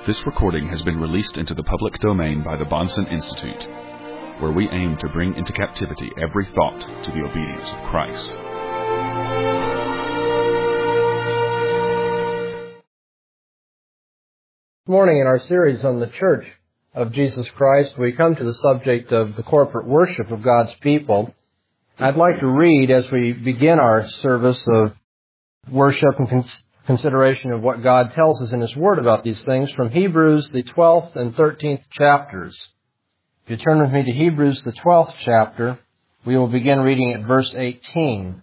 This recording has been released into the public domain by the Bahnsen Institute, where we aim to bring into captivity every thought to the obedience of Christ. This morning in our series on the Church of Jesus Christ, we come to the subject of the corporate worship of God's people. I'd like to read, as we begin our service of worship and consideration of what God tells us in His Word about these things, from Hebrews, the 12th and 13th chapters. If you turn with me to Hebrews, the 12th chapter, we will begin reading at verse 18.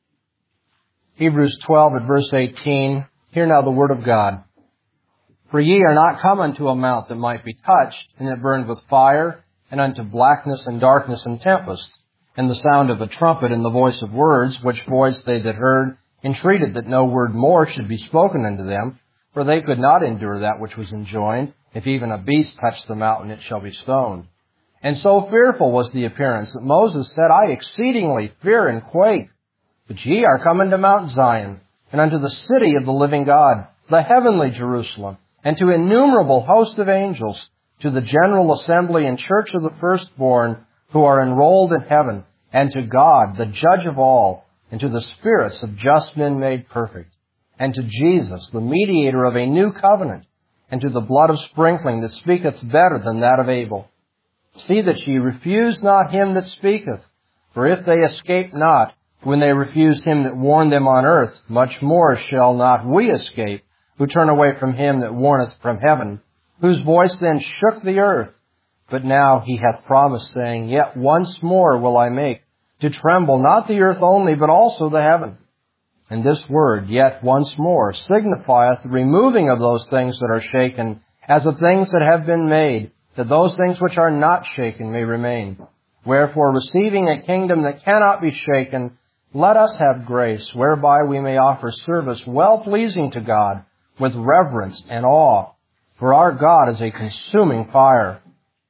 Hebrews 12 at verse 18, hear now the Word of God. For ye are not come unto a mount that might be touched, and that burned with fire, and unto blackness and darkness and tempest, and the sound of a trumpet and the voice of words, which voice they that heard entreated that no word more should be spoken unto them, for they could not endure that which was enjoined. If even a beast touch the mountain, it shall be stoned. And so fearful was the appearance that Moses said, I exceedingly fear and quake. But ye are come unto Mount Zion, and unto the city of the living God, the heavenly Jerusalem, and to innumerable host of angels, to the general assembly and church of the firstborn, who are enrolled in heaven, and to God, the judge of all, and to the spirits of just men made perfect, and to Jesus, the mediator of a new covenant, and to the blood of sprinkling that speaketh better than that of Abel. See that ye refuse not him that speaketh, for if they escape not, when they refused him that warned them on earth, much more shall not we escape, who turn away from him that warneth from heaven, whose voice then shook the earth. But now he hath promised, saying, Yet once more will I make to tremble not the earth only, but also the heaven. And this word, yet once more, signifieth the removing of those things that are shaken, as of things that have been made, that those things which are not shaken may remain. Wherefore, receiving a kingdom that cannot be shaken, let us have grace, whereby we may offer service well-pleasing to God, with reverence and awe. For our God is a consuming fire.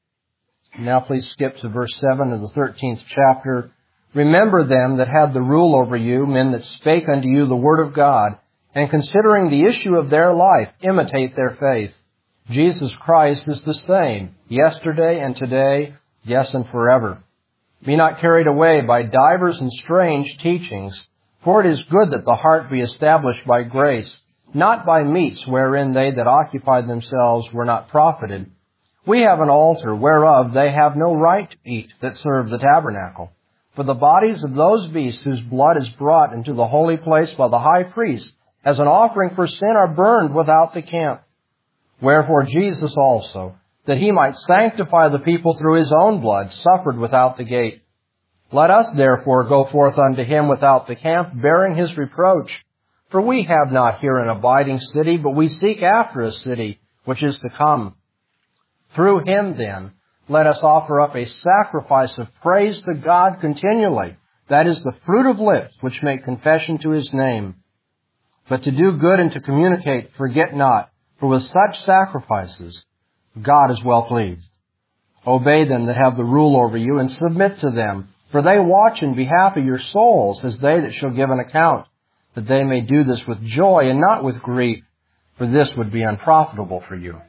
Now please skip to verse 7 of the 13th chapter. Remember them that had the rule over you, men that spake unto you the word of God, and considering the issue of their life, imitate their faith. Jesus Christ is the same, yesterday and today, yes, and forever. Be not carried away by divers and strange teachings, for it is good that the heart be established by grace, not by meats wherein they that occupied themselves were not profited. We have an altar whereof they have no right to eat that serve the tabernacle. For the bodies of those beasts whose blood is brought into the holy place by the high priest as an offering for sin are burned without the camp. Wherefore Jesus also, that he might sanctify the people through his own blood, suffered without the gate. Let us therefore go forth unto him without the camp, bearing his reproach. For we have not here an abiding city, but we seek after a city which is to come. Through him then, let us offer up a sacrifice of praise to God continually. That is the fruit of lips which make confession to his name. But to do good and to communicate, forget not, for with such sacrifices God is well pleased. Obey them that have the rule over you, and submit to them, for they watch in behalf of your souls, as they that shall give an account, that they may do this with joy and not with grief, for this would be unprofitable for you.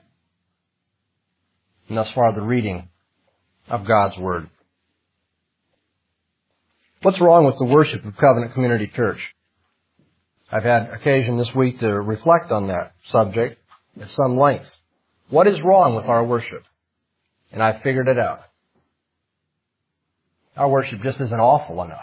And thus far the reading of God's Word. What's wrong with the worship of Covenant Community Church? I've had occasion this week to reflect on that subject at some length. What is wrong with our worship? And I figured it out. Our worship just isn't awful enough.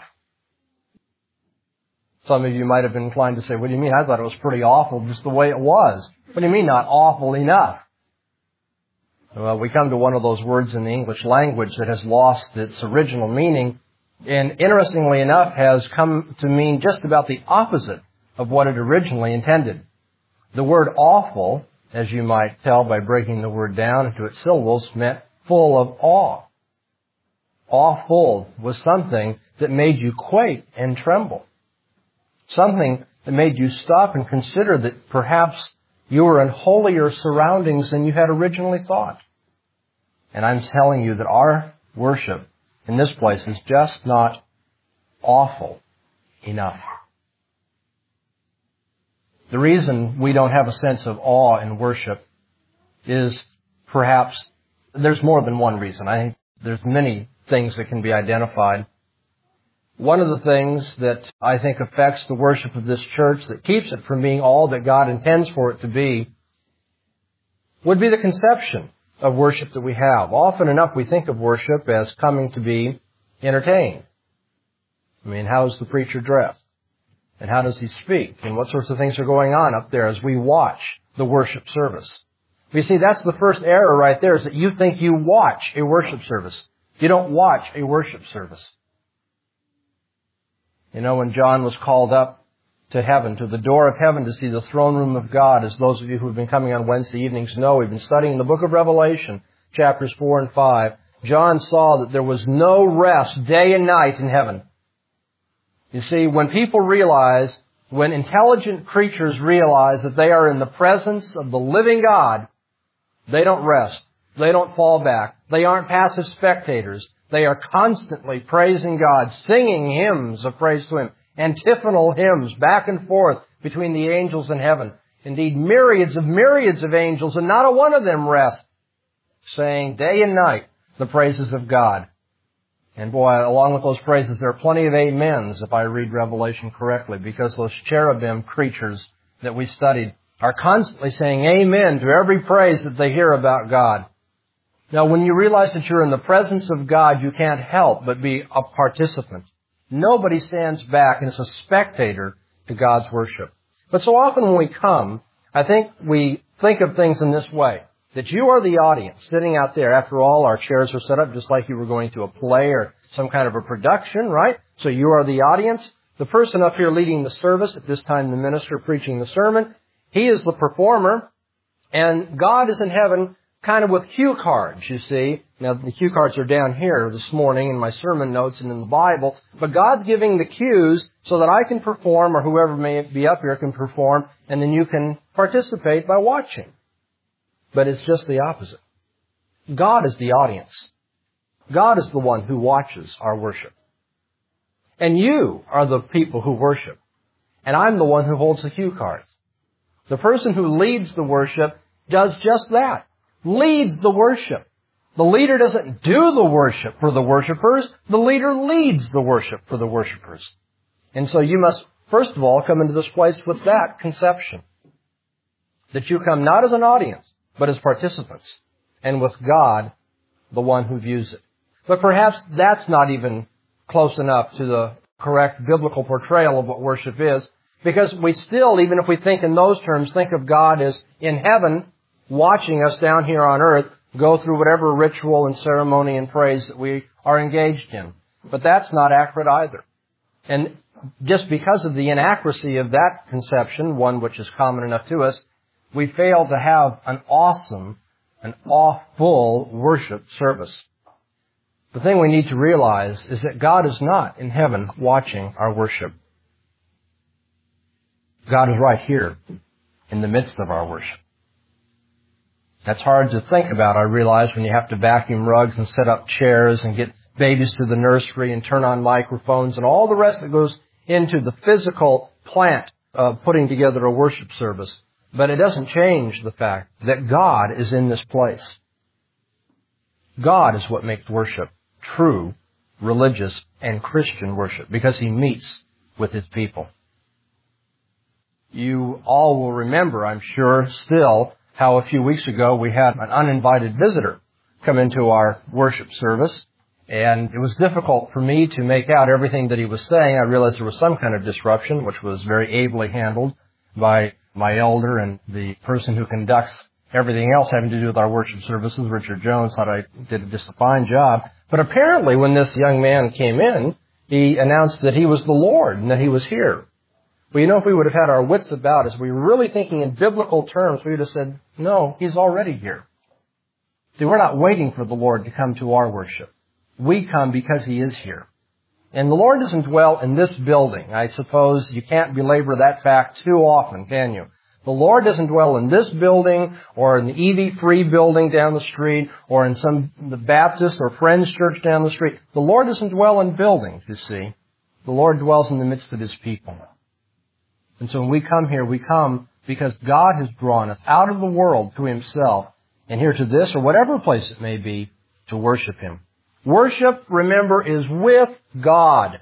Some of you might have been inclined to say, what do you mean? I thought it was pretty awful just the way it was. What do you mean not awful enough? Well, we come to one of those words in the English language that has lost its original meaning, and interestingly enough has come to mean just about the opposite of what it originally intended. The word awful, as you might tell by breaking the word down into its syllables, meant full of awe. Awful was something that made you quake and tremble. Something that made you stop and consider that perhaps you were in holier surroundings than you had originally thought. And I'm telling you that our worship in this place is just not awful enough. The reason we don't have a sense of awe in worship is perhaps, there's more than one reason. I think there's many things that can be identified. One of the things that I think affects the worship of this church, that keeps it from being all that God intends for it to be, would be the conception of worship that we have. Often enough we think of worship as coming to be entertained. I mean, how is the preacher dressed? And how does he speak? And what sorts of things are going on up there as we watch the worship service? You see, that's the first error right there, is that you think you watch a worship service. You don't watch a worship service. You know, when John was called up to heaven, to the door of heaven to see the throne room of God, as those of you who have been coming on Wednesday evenings know, we've been studying the book of Revelation, chapters 4 and 5. John saw that there was no rest day and night in heaven. You see, when people realize, when intelligent creatures realize that they are in the presence of the living God, they don't rest. They don't fall back. They aren't passive spectators. They are constantly praising God, singing hymns of praise to Him, antiphonal hymns back and forth between the angels in heaven. Indeed, myriads of angels, and not a one of them rest, saying day and night the praises of God. And boy, along with those praises, there are plenty of amens, if I read Revelation correctly, because those cherubim creatures that we studied are constantly saying amen to every praise that they hear about God. Now, when you realize that you're in the presence of God, you can't help but be a participant. Nobody stands back and is a spectator to God's worship. But so often when we come, I think we think of things in this way, that you are the audience sitting out there. After all, our chairs are set up just like you were going to a play or some kind of a production, right? So you are the audience. The person up here leading the service, at this time the minister preaching the sermon, he is the performer, and God is in heaven kind of with cue cards, you see. Now, the cue cards are down here this morning in my sermon notes and in the Bible, but God's giving the cues so that I can perform, or whoever may be up here can perform, and then you can participate by watching. But it's just the opposite. God is the audience. God is the one who watches our worship. And you are the people who worship. And I'm the one who holds the cue cards. The person who leads the worship does just that. Leads the worship. The leader doesn't do the worship for the worshipers. The leader leads the worship for the worshipers. And so you must, first of all, come into this place with that conception. That you come not as an audience, but as participants. And with God, the one who views it. But perhaps that's not even close enough to the correct biblical portrayal of what worship is. Because we still, even if we think in those terms, think of God as in heaven, watching us down here on earth go through whatever ritual and ceremony and praise that we are engaged in. But that's not accurate either. And just because of the inaccuracy of that conception, one which is common enough to us, we fail to have an awesome, an full worship service. The thing we need to realize is that God is not in heaven watching our worship. God is right here in the midst of our worship. That's hard to think about, I realize, when you have to vacuum rugs and set up chairs and get babies to the nursery and turn on microphones and all the rest that goes into the physical plant of putting together a worship service. But it doesn't change the fact that God is in this place. God is what makes worship true, religious, and Christian worship, because He meets with His people. You all will remember, I'm sure, still, how a few weeks ago we had an uninvited visitor come into our worship service, and it was difficult for me to make out everything that he was saying. I realized there was some kind of disruption, which was very ably handled by my elder and the person who conducts everything else having to do with our worship services, Richard Jones. Thought I did just a fine job. But apparently when this young man came in, he announced that he was the Lord and that He was here. Well, you know, if we would have had our wits about us, we were really thinking in biblical terms, we would have said, no, He's already here. See, we're not waiting for the Lord to come to our worship. We come because He is here. And the Lord doesn't dwell in this building. I suppose you can't belabor that fact too often, can you? The Lord doesn't dwell in this building or in the EV Free building down the street or in the Baptist or Friends Church down the street. The Lord doesn't dwell in buildings, you see. The Lord dwells in the midst of His people. And so when we come here, we come because God has drawn us out of the world to Himself and here to this or whatever place it may be to worship Him. Worship, remember, is with God.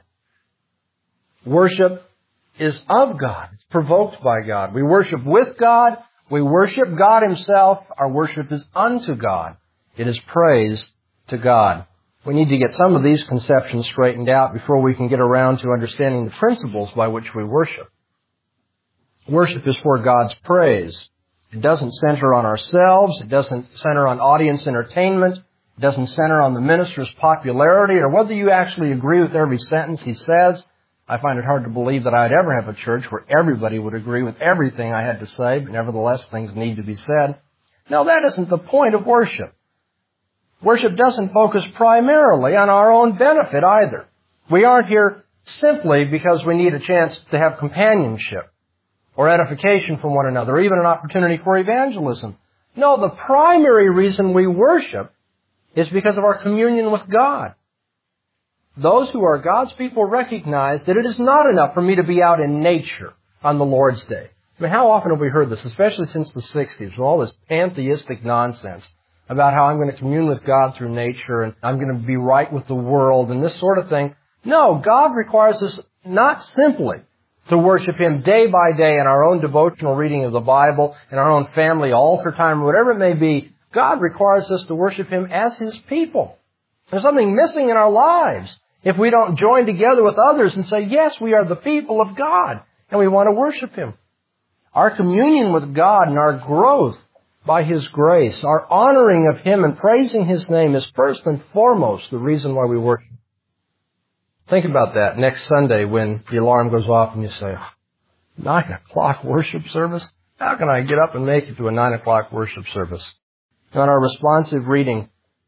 Worship is of God. It's provoked by God. We worship with God. We worship God Himself. Our worship is unto God. It is praise to God. We need to get some of these conceptions straightened out before we can get around to understanding the principles by which we worship. Worship is for God's praise. It doesn't center on ourselves. It doesn't center on audience entertainment. It doesn't center on the minister's popularity or whether you actually agree with every sentence he says. I find it hard to believe that I'd ever have a church where everybody would agree with everything I had to say, but nevertheless things need to be said. No, that isn't the point of worship. Worship doesn't focus primarily on our own benefit either. We aren't here simply because we need a chance to have companionship or edification from one another, or even an opportunity for evangelism. No, the primary reason we worship is because of our communion with God. Those who are God's people recognize that it is not enough for me to be out in nature on the Lord's Day. I mean, how often have we heard this, especially since the 60s, with all this pantheistic nonsense about how I'm going to commune with God through nature and I'm going to be right with the world and this sort of thing. No, God requires us not simply to worship Him day by day in our own devotional reading of the Bible, in our own family altar time, whatever it may be. God requires us to worship Him as His people. There's something missing in our lives if we don't join together with others and say, yes, we are the people of God and we want to worship Him. Our communion with God and our growth by His grace, our honoring of Him and praising His name is first and foremost the reason why we worship. Think about that next Sunday when the alarm goes off and you say, 9 o'clock worship service? How can I get up and make it to a 9 o'clock worship service? On our responsive reading,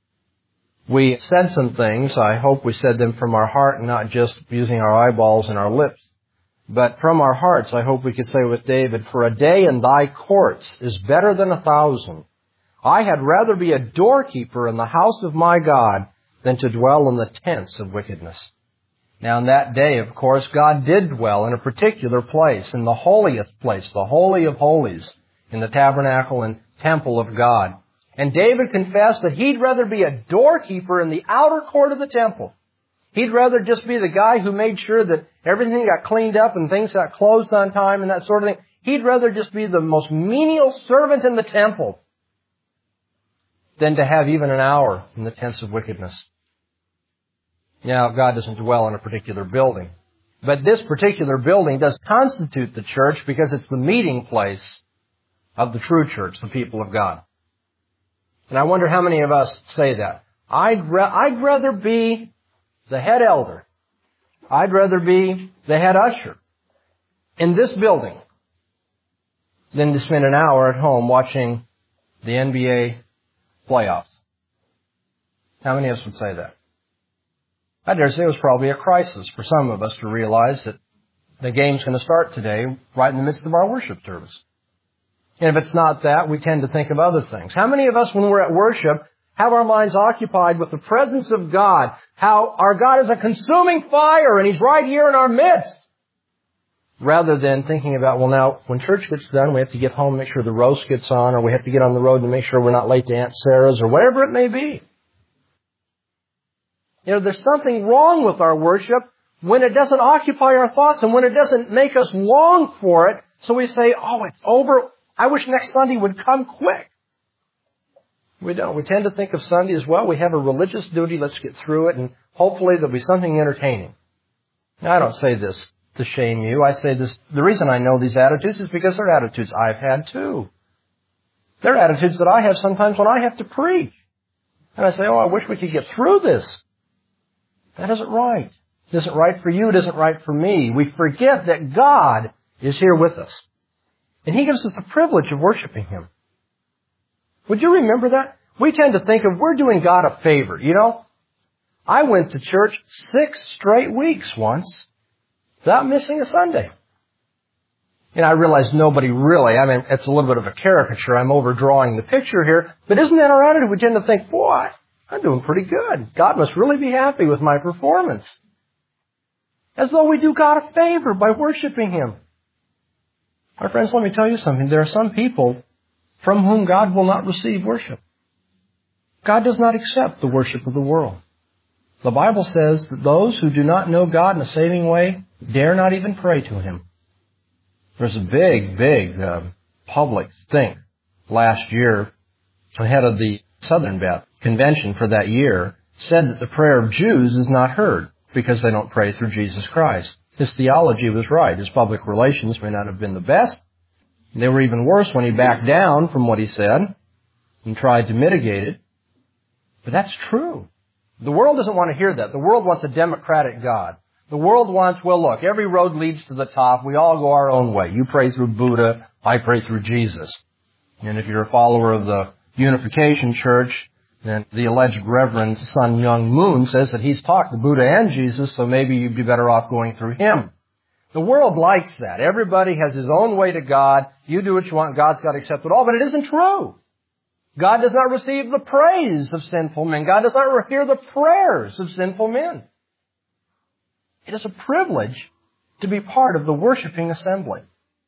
we said some things. I hope we said them from our heart and not just using our eyeballs and our lips. But from our hearts, I hope we could say with David, for a day in thy courts is better than 1,000. I had rather be a doorkeeper in the house of my God than to dwell in the tents of wickedness. Now, in that day, of course, God did dwell in a particular place, in the holiest place, the Holy of Holies, in the tabernacle and temple of God. And David confessed that he'd rather be a doorkeeper in the outer court of the temple. He'd rather just be the guy who made sure that everything got cleaned up and things got closed on time and that sort of thing. He'd rather just be the most menial servant in the temple than to have even an hour in the tents of wickedness. Now, God doesn't dwell in a particular building, but this particular building does constitute the church because it's the meeting place of the true church, the people of God. And I wonder how many of us say that. I'd rather be the head elder. I'd rather be the head usher in this building than to spend an hour at home watching the NBA playoffs. How many of us would say that? I dare say it was probably a crisis for some of us to realize that the game's going to start today right in the midst of our worship service. And if it's not that, we tend to think of other things. How many of us, when we're at worship, have our minds occupied with the presence of God, how our God is a consuming fire and He's right here in our midst, rather than thinking about, well, now, when church gets done, we have to get home and make sure the roast gets on, or we have to get on the road to make sure we're not late to Aunt Sarah's, or whatever it may be. You know, there's something wrong with our worship when it doesn't occupy our thoughts and when it doesn't make us long for it, so we say, oh, it's over. I wish next Sunday would come quick. We don't. We tend to think of Sunday as, well, we have a religious duty, let's get through it, and hopefully there'll be something entertaining. Now, I don't say this to shame you. I say this, the reason I know these attitudes is because they're attitudes I've had too. They're attitudes that I have sometimes when I have to preach. And I say, oh, I wish we could get through this. That isn't right. It isn't right for you. It isn't right for me. We forget that God is here with us. And He gives us the privilege of worshiping Him. Would you remember that? We tend to think of we're doing God a favor. You know, I went to church 6 straight weeks once without missing a Sunday. And I realize nobody really, it's a little bit of a caricature. I'm overdrawing the picture here. But isn't that our attitude? We tend to think, boy, I'm doing pretty good. God must really be happy with my performance. As though we do God a favor by worshiping Him. My friends, let me tell you something. There are some people from whom God will not receive worship. God does not accept the worship of the world. The Bible says that those who do not know God in a saving way dare not even pray to Him. There's a big public thing last year. The head of the Southern Baptist Convention for that year said that the prayer of Jews is not heard because they don't pray through Jesus Christ. His theology was right. His public relations may not have been the best. They were even worse when he backed down from what he said and tried to mitigate it. But that's true. The world doesn't want to hear that. The world wants a democratic God. The world wants, well, look, every road leads to the top. We all go our own way. You pray through Buddha. I pray through Jesus. And if you're a follower of the Unification Church, then the alleged Reverend Sun Myung Moon says that he's talked to Buddha and Jesus, so maybe you'd be better off going through him. The world likes that. Everybody has his own way to God. You do what you want. God's got to accept it all. But it isn't true. God does not receive the praise of sinful men. God does not hear the prayers of sinful men. It is a privilege to be part of the worshiping assembly.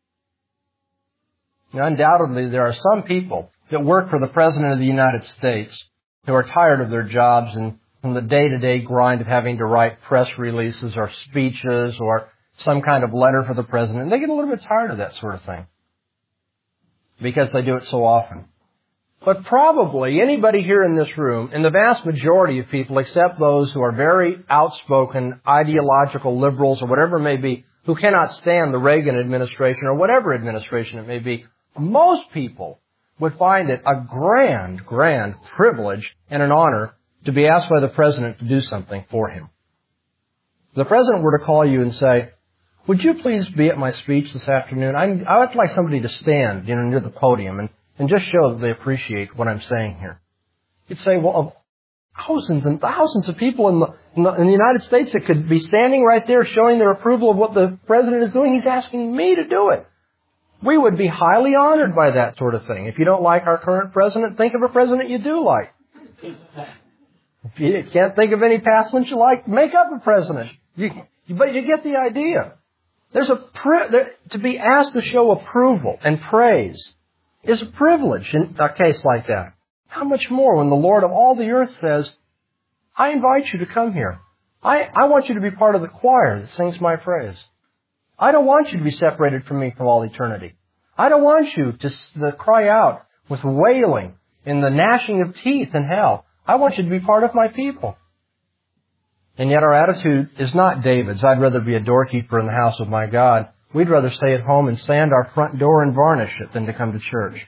Now, undoubtedly, there are some people that work for the President of the United States who are tired of their jobs and from the day-to-day grind of having to write press releases or speeches or some kind of letter for the President. And they get a little bit tired of that sort of thing because they do it so often. But probably anybody here in this room, and the vast majority of people, except those who are very outspoken, ideological liberals or whatever it may be, who cannot stand the Reagan administration or whatever administration it may be, most people would find it a grand privilege and an honor to be asked by the President to do something for him. If the President were to call you and say, would you please be at my speech this afternoon? I would like somebody to stand, near the podium and just show that they appreciate what I'm saying here. You'd say, well, of thousands and thousands of people in the United States that could be standing right there showing their approval of what the President is doing, he's asking me to do it. We would be highly honored by that sort of thing. If you don't like our current President, think of a President you do like. If you can't think of any past ones you like, make up a President. But you get the idea. To be asked to show approval and praise is a privilege in a case like that. How much more when the Lord of all the earth says, I invite you to come here. I want you to be part of the choir that sings my praise. I don't want you to be separated from me from all eternity. I don't want you to cry out with wailing in the gnashing of teeth in hell. I want you to be part of my people. And yet our attitude is not David's. I'd rather be a doorkeeper in the house of my God. We'd rather stay at home and sand our front door and varnish it than to come to church.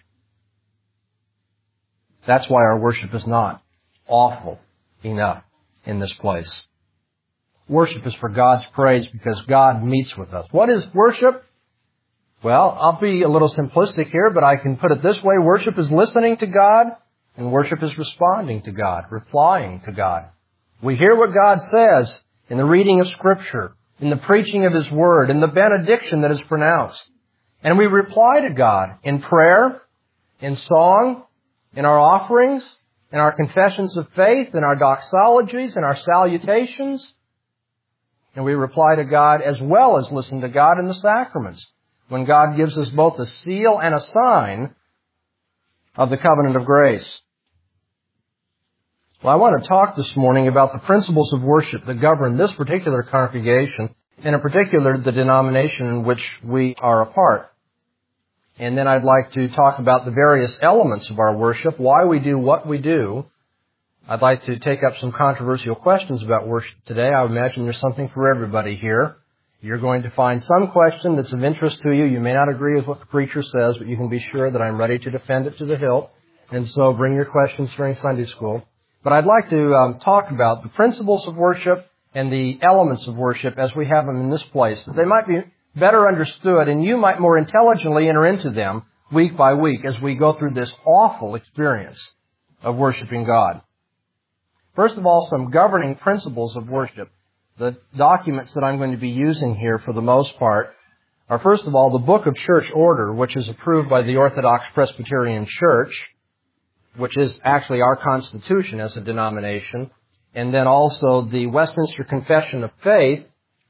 That's why our worship is not awful enough in this place. Worship is for God's praise because God meets with us. What is worship? Well, I'll be a little simplistic here, but I can put it this way. Worship is listening to God, and worship is responding to God, replying to God. We hear what God says in the reading of Scripture, in the preaching of His Word, in the benediction that is pronounced. And we reply to God in prayer, in song, in our offerings, in our confessions of faith, in our doxologies, in our salutations. And we reply to God as well as listen to God in the sacraments, when God gives us both a seal and a sign of the covenant of grace. Well, I want to talk this morning about the principles of worship that govern this particular congregation, and in particular the denomination in which we are a part. And then I'd like to talk about the various elements of our worship, why we do what we do. I'd like to take up some controversial questions about worship today. I imagine there's something for everybody here. You're going to find some question that's of interest to you. You may not agree with what the preacher says, but you can be sure that I'm ready to defend it to the hilt. And so bring your questions during Sunday school. But I'd like to talk about the principles of worship and the elements of worship as we have them in this place, that they might be better understood and you might more intelligently enter into them week by week as we go through this awful experience of worshiping God. First of all, some governing principles of worship. The documents that I'm going to be using here for the most part are, first of all, the Book of Church Order, which is approved by the Orthodox Presbyterian Church, which is actually our constitution as a denomination, and then also the Westminster Confession of Faith,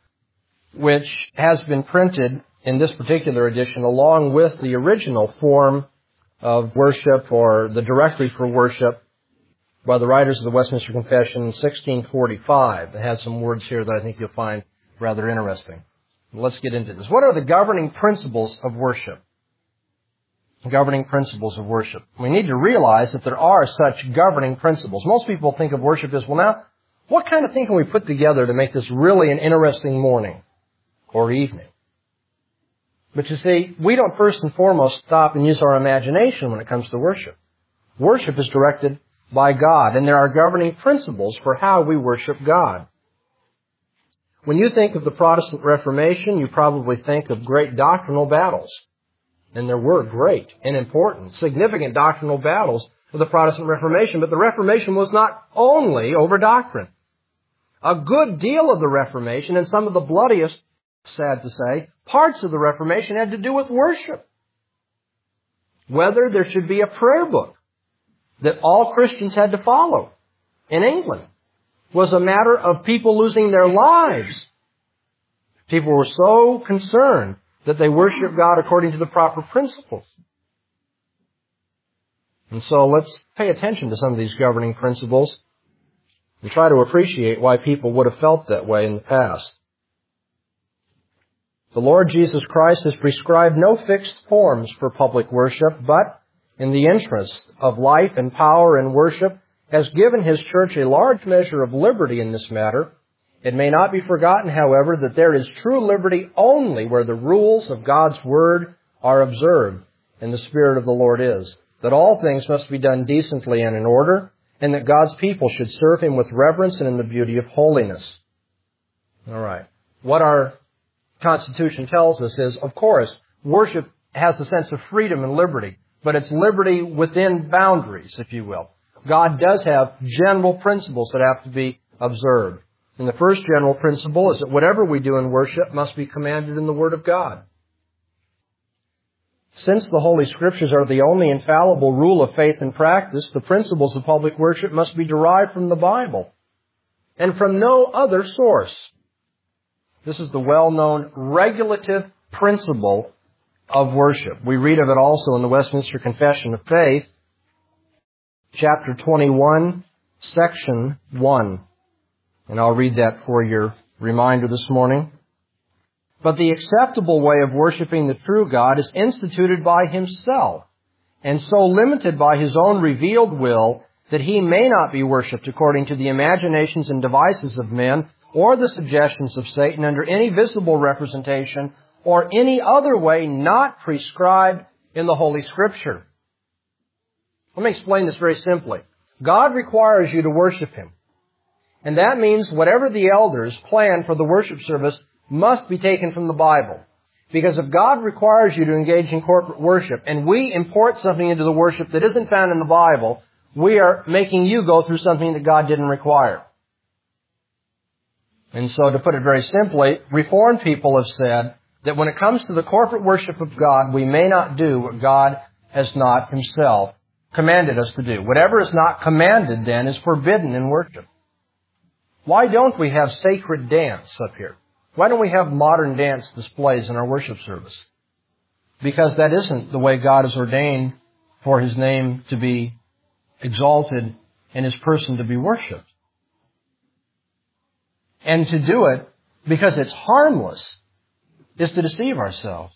which has been printed in this particular edition along with the original form of worship or the directory for worship by the writers of the Westminster Confession in 1645. It has some words here that I think you'll find rather interesting. Let's get into this. What are the governing principles of worship? Governing principles of worship. We need to realize that there are such governing principles. Most people think of worship as, well, now, what kind of thing can we put together to make this really an interesting morning or evening? But you see, we don't first and foremost stop and use our imagination when it comes to worship. Worship is directed by God, and there are governing principles for how we worship God. When you think of the Protestant Reformation, you probably think of great doctrinal battles. And there were great and important, significant doctrinal battles of the Protestant Reformation. But the Reformation was not only over doctrine. A good deal of the Reformation, and some of the bloodiest, sad to say, parts of the Reformation had to do with worship. Whether there should be a prayer book that all Christians had to follow in England was a matter of people losing their lives. People were so concerned that they worship God according to the proper principles. And so let's pay attention to some of these governing principles and try to appreciate why people would have felt that way in the past. The Lord Jesus Christ has prescribed no fixed forms for public worship, but in the interest of life and power in worship, has given His church a large measure of liberty in this matter. It may not be forgotten, however, that there is true liberty only where the rules of God's Word are observed and the Spirit of the Lord is, that all things must be done decently and in order, and that God's people should serve Him with reverence and in the beauty of holiness. All right. What our Constitution tells us is, of course, worship has a sense of freedom and liberty, but it's liberty within boundaries, if you will. God does have general principles that have to be observed. And the first general principle is that whatever we do in worship must be commanded in the Word of God. Since the Holy Scriptures are the only infallible rule of faith and practice, the principles of public worship must be derived from the Bible and from no other source. This is the well-known regulative principle of worship. We read of it also in the Westminster Confession of Faith, chapter 21, section 1. And I'll read that for your reminder this morning. But the acceptable way of worshiping the true God is instituted by Himself, and so limited by His own revealed will that He may not be worshipped according to the imaginations and devices of men or the suggestions of Satan under any visible representation or any other way not prescribed in the Holy Scripture. Let me explain this very simply. God requires you to worship Him. And that means whatever the elders plan for the worship service must be taken from the Bible. Because if God requires you to engage in corporate worship and we import something into the worship that isn't found in the Bible, we are making you go through something that God didn't require. And so to put it very simply, Reformed people have said that when it comes to the corporate worship of God, we may not do what God has not Himself commanded us to do. Whatever is not commanded then is forbidden in worship. Why don't we have sacred dance up here? Why don't we have modern dance displays in our worship service? Because that isn't the way God has ordained for His name to be exalted and His person to be worshipped. And to do it because it's harmless is to deceive ourselves.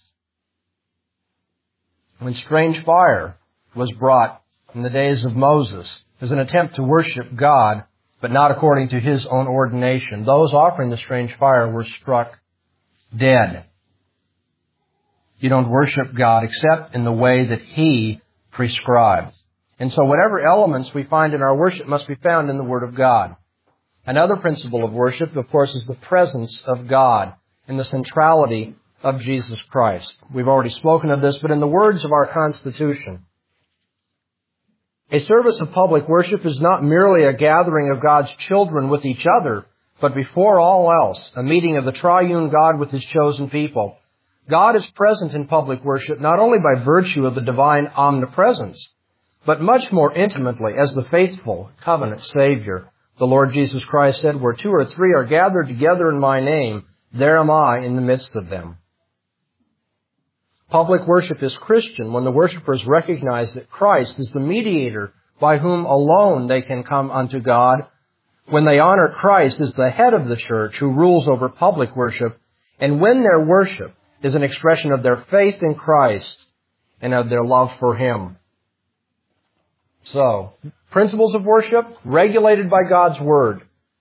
When strange fire was brought in the days of Moses as an attempt to worship God, but not according to His own ordination, those offering the strange fire were struck dead. You don't worship God except in the way that He prescribes. And so whatever elements we find in our worship must be found in the Word of God. Another principle of worship, of course, is the presence of God and the centrality of Jesus Christ. We've already spoken of this, but in the words of our Constitution, a service of public worship is not merely a gathering of God's children with each other, but before all else, a meeting of the triune God with His chosen people. God is present in public worship not only by virtue of the divine omnipresence, but much more intimately as the faithful covenant Savior. The Lord Jesus Christ said, "Where 2 or 3 are gathered together in my name, there am I in the midst of them." Public worship is Christian when the worshipers recognize that Christ is the mediator by whom alone they can come unto God, when they honor Christ as the head of the church who rules over public worship, and when their worship is an expression of their faith in Christ and of their love for Him. So, principles of worship regulated by God's Word.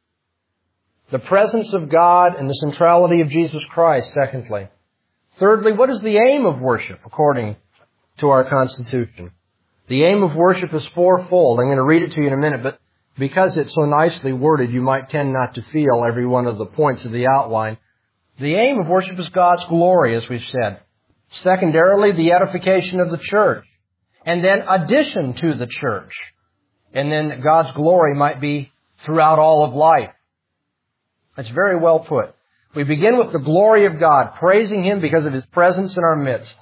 The presence of God and the centrality of Jesus Christ, secondly. Thirdly, what is the aim of worship according to our Constitution? The aim of worship is fourfold. I'm going to read it to you in a minute, but because it's so nicely worded, you might tend not to feel every one of the points of the outline. The aim of worship is God's glory, as we've said. Secondarily, the edification of the church. And then addition to the church. And then that God's glory might be throughout all of life. That's very well put. We begin with the glory of God, praising Him because of His presence in our midst.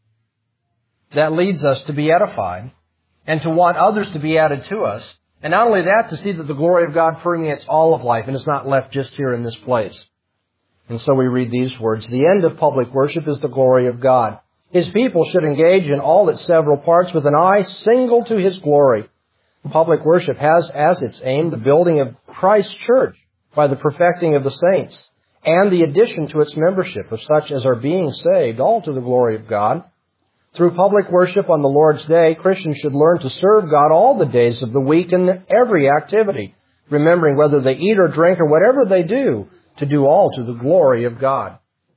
That leads us to be edified and to want others to be added to us. And not only that, to see that the glory of God permeates all of life and is not left just here in this place. And so we read these words, the end of public worship is the glory of God. His people should engage in all its several parts with an eye single to His glory. Public worship has as its aim the building of Christ's church by the perfecting of the saints and the addition to its membership of such as are being saved, all to the glory of God. Through public worship on the Lord's Day, Christians should learn to serve God all the days of the week in every activity, remembering whether they eat or drink or whatever they do, to do all to the glory of God.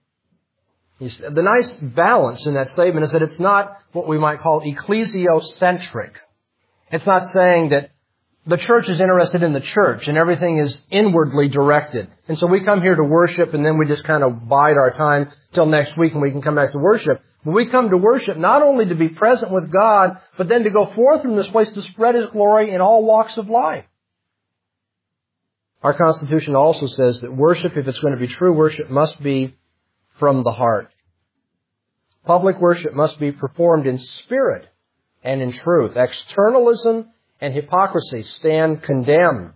The nice balance in that statement is that it's not what we might call ecclesiocentric. It's not saying that the church is interested in the church and everything is inwardly directed. And so we come here to worship and then we just kind of bide our time till next week and we can come back to worship. But we come to worship not only to be present with God, but then to go forth from this place to spread His glory in all walks of life. Our Constitution also says that worship, if it's going to be true worship, must be from the heart. Public worship must be performed in spirit and in truth. Externalism and hypocrisy stand condemned.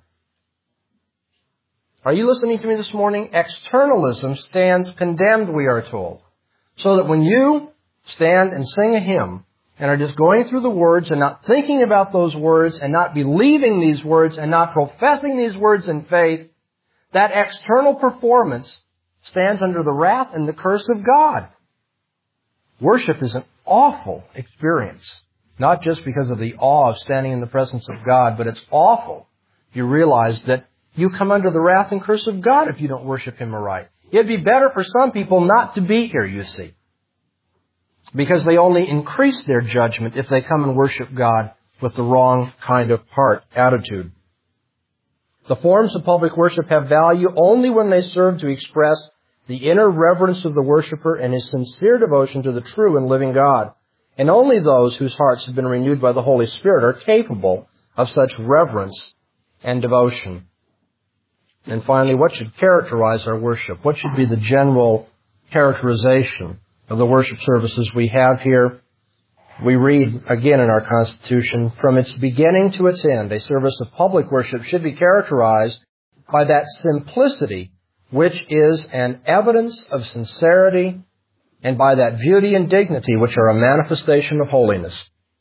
Are you listening to me this morning? Externalism stands condemned, we are told. So that when you stand and sing a hymn and are just going through the words and not thinking about those words and not believing these words and not professing these words in faith, that external performance stands under the wrath and the curse of God. Worship is an awful experience, not just because of the awe of standing in the presence of God, but it's awful if you realize that you come under the wrath and curse of God if you don't worship Him aright. It'd be better for some people not to be here, you see, because they only increase their judgment if they come and worship God with the wrong kind of heart attitude. The forms of public worship have value only when they serve to express the inner reverence of the worshiper and his sincere devotion to the true and living God. And only those whose hearts have been renewed by the Holy Spirit are capable of such reverence and devotion. And finally, what should characterize our worship? What should be the general characterization of the worship services we have here? We read again in our Constitution, from its beginning to its end, a service of public worship should be characterized by that simplicity which is an evidence of sincerity, and by that beauty and dignity which are a manifestation of holiness.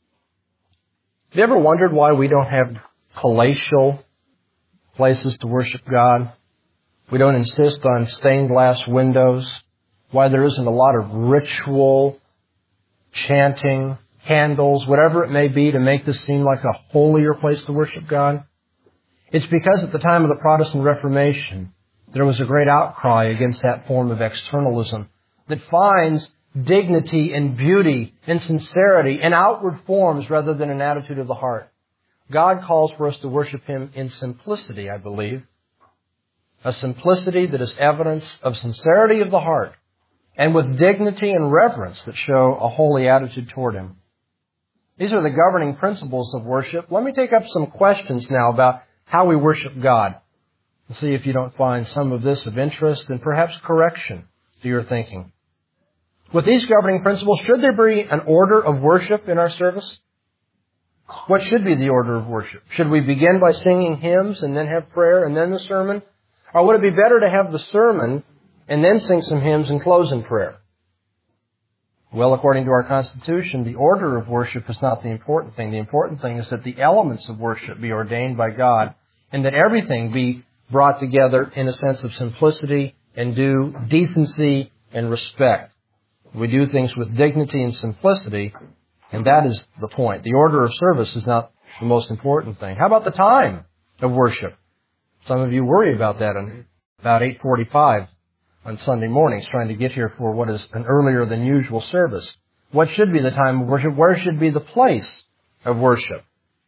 Have you ever wondered why we don't have palatial places to worship God? We don't insist on stained glass windows. Why there isn't a lot of ritual, chanting, candles, whatever it may be to make this seem like a holier place to worship God? It's because at the time of the Protestant Reformation, there was a great outcry against that form of externalism that finds dignity and beauty and sincerity in outward forms rather than an attitude of the heart. God calls for us to worship Him in simplicity, I believe. A simplicity that is evidence of sincerity of the heart and with dignity and reverence that show a holy attitude toward Him. These are the governing principles of worship. Let me take up some questions now about how we worship God and see if you don't find some of this of interest and perhaps correction to your thinking. With these governing principles, should there be an order of worship in our service? What should be the order of worship? Should we begin by singing hymns and then have prayer and then the sermon? Or would it be better to have the sermon and then sing some hymns and close in prayer? Well, according to our Constitution, the order of worship is not the important thing. The important thing is that the elements of worship be ordained by God and that everything be brought together in a sense of simplicity and due decency and respect. We do things with dignity and simplicity, and that is the point. The order of service is not the most important thing. How about the time of worship? Some of you worry about that about 8:45 on Sunday mornings, trying to get here for what is an earlier than usual service. What should be the time of worship? Where should be the place of worship?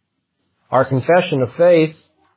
Our confession of faith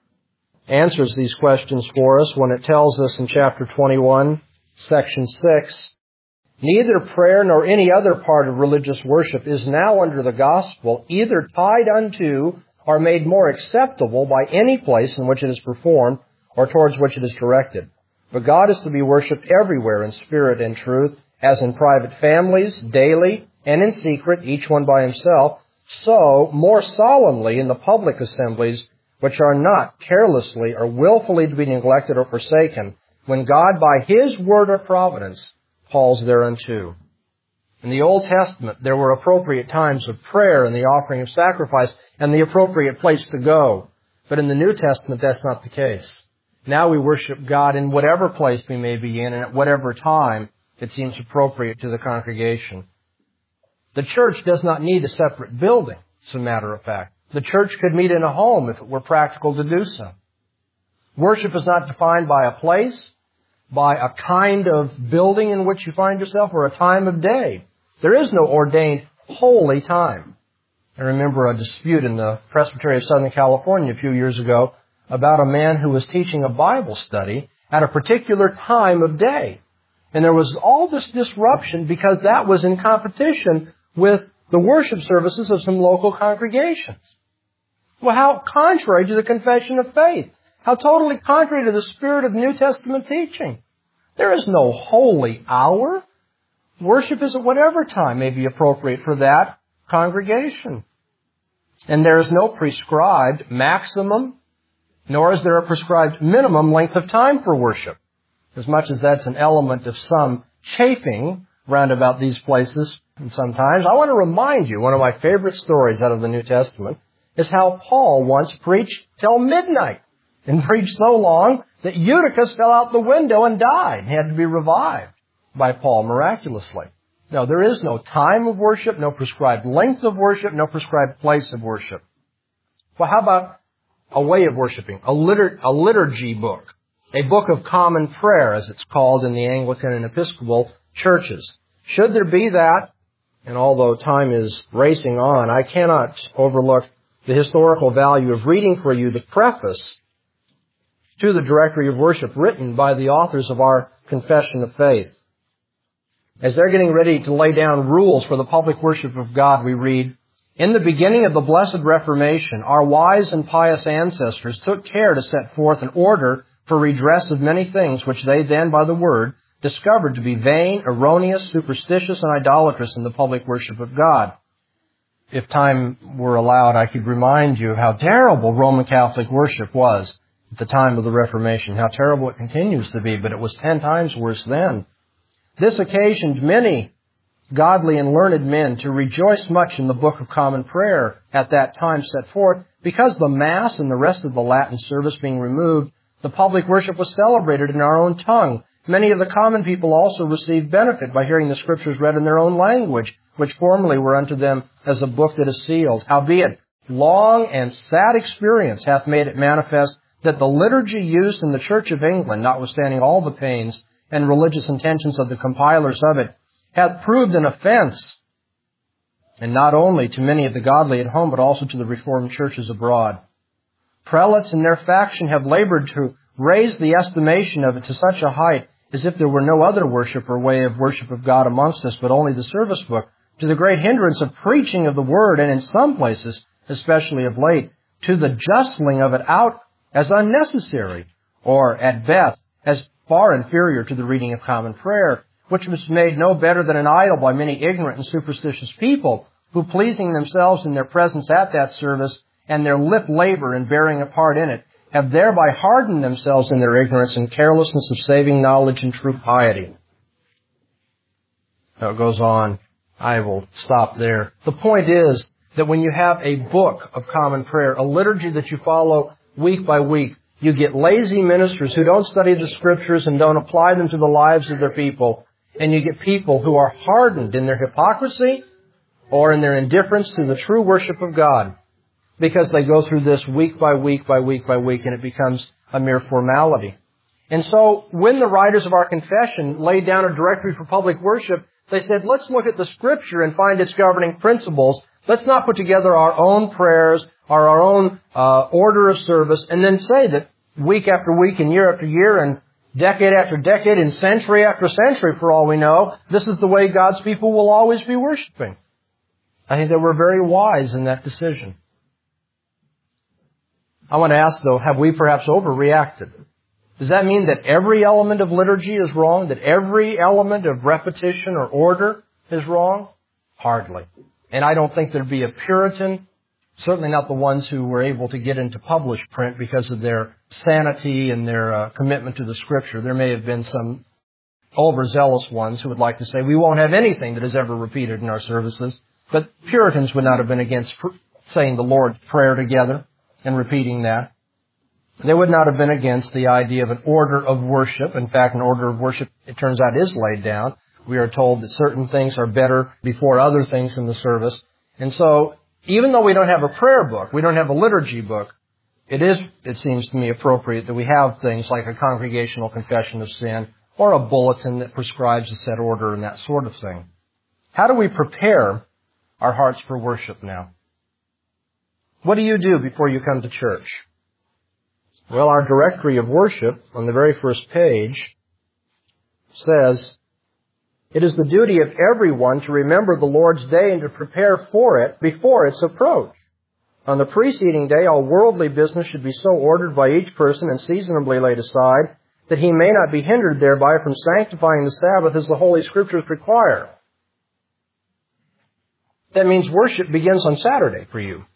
answers these questions for us when it tells us in chapter 21, section 6, neither prayer nor any other part of religious worship is now under the gospel either tied unto or made more acceptable by any place in which it is performed or towards which it is directed. But God is to be worshipped everywhere in spirit and truth, as in private families, daily, and in secret, each one by himself, so more solemnly in the public assemblies, which are not carelessly or willfully to be neglected or forsaken, when God by His word of providence calls thereunto. In the Old Testament, there were appropriate times of prayer and the offering of sacrifice and the appropriate place to go. But in the New Testament, that's not the case. Now we worship God in whatever place we may be in and at whatever time it seems appropriate to the congregation. The church does not need a separate building, as a matter of fact. The church could meet in a home if it were practical to do so. Worship is not defined by a place, by a kind of building in which you find yourself, or a time of day. There is no ordained holy time. I remember a dispute in the Presbytery of Southern California a few years ago about a man who was teaching a Bible study at a particular time of day. And there was all this disruption because that was in competition with the worship services of some local congregations. Well, how contrary to the confession of faith. How totally contrary to the spirit of New Testament teaching. There is no holy hour. Worship is at whatever time may be appropriate for that congregation. And there is no prescribed maximum, nor is there a prescribed minimum length of time for worship. As much as that's an element of some chafing round about these places, and sometimes, I want to remind you, one of my favorite stories out of the New Testament is how Paul once preached till midnight, and preached so long that Eutychus fell out the window and died. He had to be revived by Paul miraculously. No, there is no time of worship, no prescribed length of worship, no prescribed place of worship. Well, how about a way of worshiping? A liturgy book. A book of common prayer, as it's called in the Anglican and Episcopal churches. Should there be that? And although time is racing on, I cannot overlook the historical value of reading for you the preface to the Directory of Worship written by the authors of our Confession of Faith. As they're getting ready to lay down rules for the public worship of God, we read, in the beginning of the Blessed Reformation, our wise and pious ancestors took care to set forth an order for redress of many things which they then, by the word, discovered to be vain, erroneous, superstitious, and idolatrous in the public worship of God. If time were allowed, I could remind you how terrible Roman Catholic worship was at the time of the Reformation, how terrible it continues to be, but it was 10 times worse then. This occasioned many godly and learned men to rejoice much in the Book of Common Prayer at that time set forth, because the Mass and the rest of the Latin service being removed, the public worship was celebrated in our own tongue. Many of the common people also received benefit by hearing the Scriptures read in their own language, which formerly were unto them as a book that is sealed. Howbeit, long and sad experience hath made it manifest that the liturgy used in the Church of England, notwithstanding all the pains and religious intentions of the compilers of it, hath proved an offense, and not only to many of the godly at home, but also to the Reformed churches abroad. Prelates in their faction have labored to raise the estimation of it to such a height as if there were no other worship or way of worship of God amongst us, but only the service book, to the great hindrance of preaching of the Word, and in some places, especially of late, to the justling of it out as unnecessary, or at best, as far inferior to the reading of common prayer, which was made no better than an idol by many ignorant and superstitious people, who, pleasing themselves in their presence at that service, and their lip labor in bearing a part in it, have thereby hardened themselves in their ignorance and carelessness of saving knowledge and true piety. Now it goes on. I will stop there. The point is that when you have a book of common prayer, a liturgy that you follow week by week, you get lazy ministers who don't study the Scriptures and don't apply them to the lives of their people, and you get people who are hardened in their hypocrisy or in their indifference to the true worship of God, because they go through this week by week by week by week, and it becomes a mere formality. And so when the writers of our confession laid down a directory for public worship, they said, let's look at the Scripture and find its governing principles. Let's not put together our own prayers or our own order of service and then say that week after week and year after year and decade after decade and century after century, for all we know, this is the way God's people will always be worshiping. I think that we're very wise in that decision. I want to ask, though, have we perhaps overreacted? Does that mean that every element of liturgy is wrong? That every element of repetition or order is wrong? Hardly. And I don't think there'd be a Puritan, certainly not the ones who were able to get into published print because of their sanity and their commitment to the Scripture. There may have been some overzealous ones who would like to say, we won't have anything that is ever repeated in our services. But Puritans would not have been against saying the Lord's Prayer together and repeating that. They would not have been against the idea of an order of worship. In fact, an order of worship, it turns out, is laid down. We are told that certain things are better before other things in the service. And so, even though we don't have a prayer book, we don't have a liturgy book, it seems to me, appropriate that we have things like a congregational confession of sin or a bulletin that prescribes a set order and that sort of thing. How do we prepare our hearts for worship now? What do you do before you come to church? Well, our directory of worship on the very first page says, it is the duty of everyone to remember the Lord's day and to prepare for it before its approach. On the preceding day, all worldly business should be so ordered by each person and seasonably laid aside that he may not be hindered thereby from sanctifying the Sabbath as the Holy Scriptures require. That means worship begins on Saturday for you.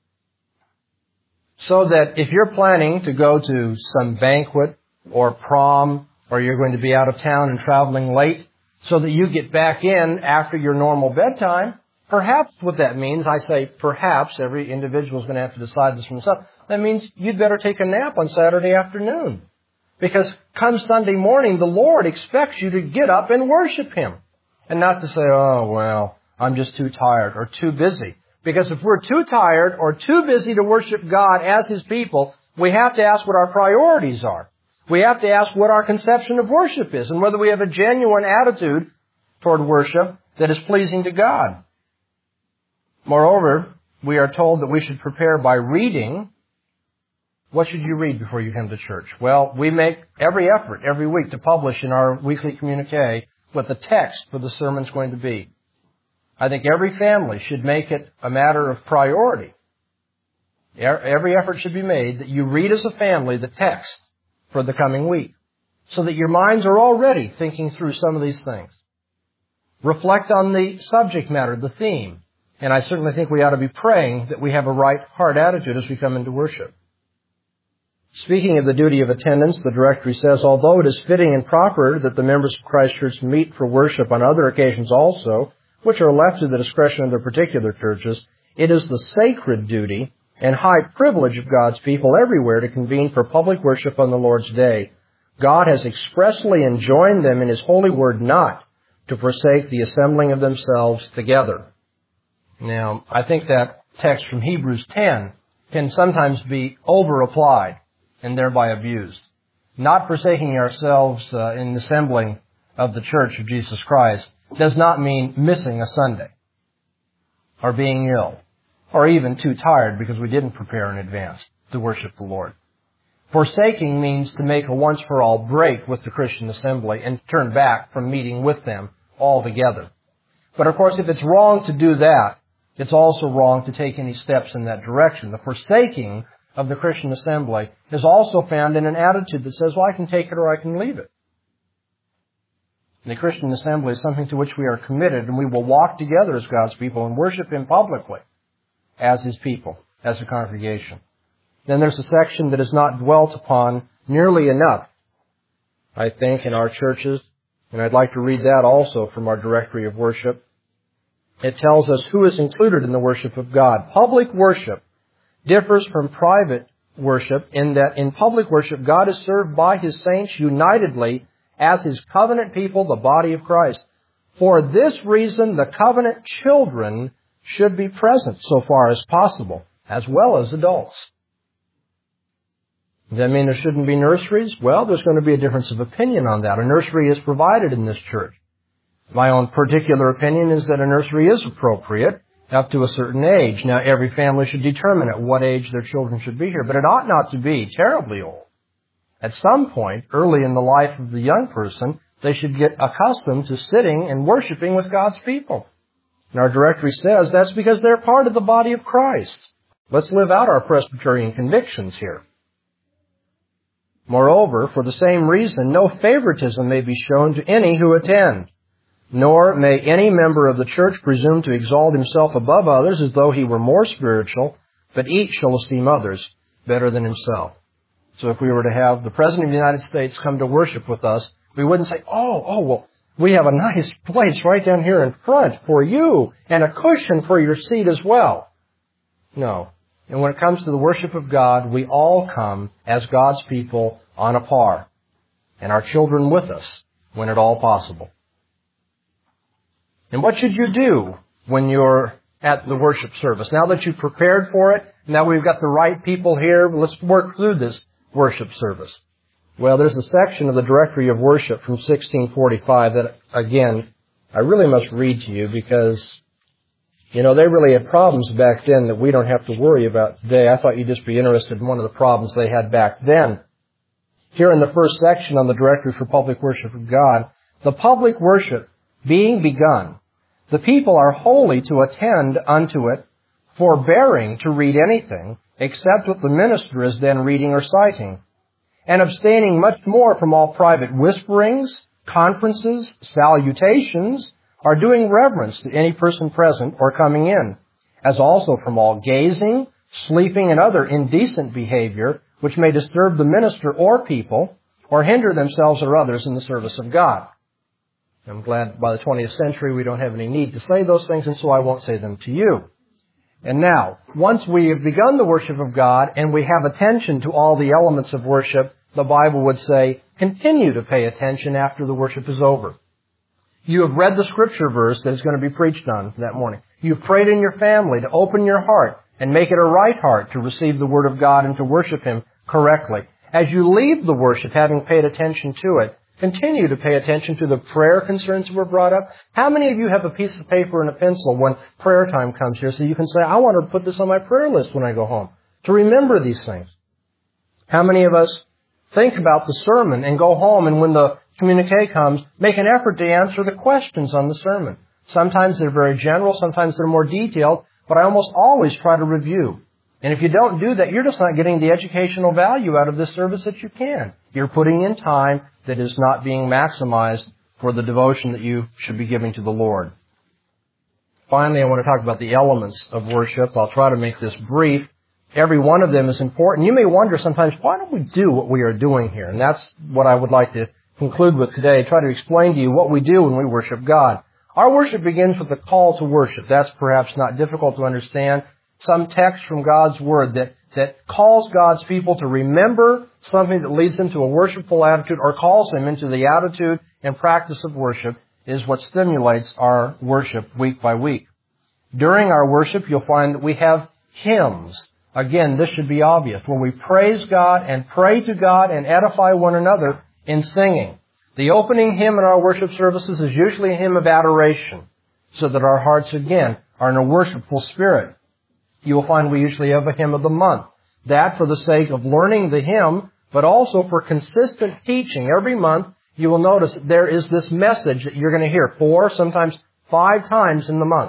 So that if you're planning to go to some banquet or prom, or you're going to be out of town and traveling late, so that you get back in after your normal bedtime, perhaps what that means, I say perhaps, every individual is going to have to decide this for himself, that means you'd better take a nap on Saturday afternoon. Because come Sunday morning, the Lord expects you to get up and worship Him. And not to say, oh, well, I'm just too tired or too busy. Because if we're too tired or too busy to worship God as His people, we have to ask what our priorities are. We have to ask what our conception of worship is and whether we have a genuine attitude toward worship that is pleasing to God. Moreover, we are told that we should prepare by reading. What should you read before you come to church? Well, we make every effort every week to publish in our weekly communique what the text for the sermon is going to be. I think every family should make it a matter of priority. Every effort should be made that you read as a family the text for the coming week, so that your minds are already thinking through some of these things. Reflect on the subject matter, the theme, and I certainly think we ought to be praying that we have a right heart attitude as we come into worship. Speaking of the duty of attendance, the directory says, although it is fitting and proper that the members of Christ Church meet for worship on other occasions also, which are left to the discretion of their particular churches, it is the sacred duty and high privilege of God's people everywhere to convene for public worship on the Lord's day. God has expressly enjoined them in His holy word not to forsake the assembling of themselves together. Now, I think that text from Hebrews 10 can sometimes be over-applied and thereby abused. Not forsaking ourselves in the assembling of the Church of Jesus Christ does not mean missing a Sunday or being ill or even too tired because we didn't prepare in advance to worship the Lord. Forsaking means to make a once-for-all break with the Christian assembly and turn back from meeting with them altogether. But of course, if it's wrong to do that, it's also wrong to take any steps in that direction. The forsaking of the Christian assembly is also found in an attitude that says, well, I can take it or I can leave it. The Christian assembly is something to which we are committed, and we will walk together as God's people and worship Him publicly as His people, as a congregation. Then there's a section that is not dwelt upon nearly enough, I think, in our churches, and I'd like to read that also from our directory of worship. it tells us who is included in the worship of God. Public worship differs from private worship in that in public worship, God is served by His saints unitedly as His covenant people, the body of Christ. For this reason, the covenant children should be present so far as possible, as well as adults. Does that mean there shouldn't be nurseries? Well, there's going to be a difference of opinion on that. A nursery is provided in this church. My own particular opinion is that a nursery is appropriate up to a certain age. Now, every family should determine at what age their children should be here, but it ought not to be terribly old. At some point, early in the life of the young person, they should get accustomed to sitting and worshiping with God's people. And our directory says that's because they're part of the body of Christ. Let's live out our Presbyterian convictions here. Moreover, for the same reason, no favoritism may be shown to any who attend, nor may any member of the church presume to exalt himself above others as though he were more spiritual, but each shall esteem others better than himself. So if we were to have the President of the United States come to worship with us, we wouldn't say, well, we have a nice place right down here in front for you, and a cushion for your seat as well. No. And when it comes to the worship of God, we all come as God's people on a par, and our children with us when at all possible. And what should you do when you're at the worship service? Now that you've prepared for it, now we've got the right people here, let's work through this worship service. Well, there's a section of the Directory of Worship from 1645 that, again, I really must read to you because, they really had problems back then that we don't have to worry about today. I thought you'd just be interested in one of the problems they had back then. Here in the first section on the Directory for Public Worship of God, the public worship being begun, the people are wholly to attend unto it, forbearing to read anything, except what the minister is then reading or citing, and abstaining much more from all private whisperings, conferences, salutations, or doing reverence to any person present or coming in, as also from all gazing, sleeping, and other indecent behavior, which may disturb the minister or people, or hinder themselves or others in the service of God. I'm glad by the 20th century we don't have any need to say those things, and so I won't say them to you. And now, once we have begun the worship of God and we have attention to all the elements of worship, the Bible would say, continue to pay attention after the worship is over. You have read the scripture verse that is going to be preached on that morning. You've prayed in your family to open your heart and make it a right heart to receive the Word of God and to worship Him correctly. As you leave the worship, having paid attention to it, continue to pay attention to the prayer concerns that were brought up. How many of you have a piece of paper and a pencil when prayer time comes here so you can say, I want to put this on my prayer list when I go home, to remember these things? How many of us think about the sermon and go home and when the communique comes, make an effort to answer the questions on the sermon? Sometimes they're very general, sometimes they're more detailed, but I almost always try to review. And if you don't do that, you're just not getting the educational value out of this service that you can. You're putting in time that is not being maximized for the devotion that you should be giving to the Lord. Finally, I want to talk about the elements of worship. I'll try to make this brief. Every one of them is important. You may wonder sometimes, why don't we do what we are doing here? And that's what I would like to conclude with today. Try to explain to you what we do when we worship God. Our worship begins with the call to worship. That's perhaps not difficult to understand. Some text from God's Word that calls God's people to remember something that leads them to a worshipful attitude or calls them into the attitude and practice of worship is what stimulates our worship week by week. During our worship, you'll find that we have hymns. Again, this should be obvious, where we praise God and pray to God and edify one another in singing. The opening hymn in our worship services is usually a hymn of adoration, so that our hearts, again, are in a worshipful spirit. You will find we usually have a hymn of the month. That for the sake of learning the hymn, but also for consistent teaching. Every month, you will notice that there is this message that you're going to hear 4, sometimes 5 times in the month.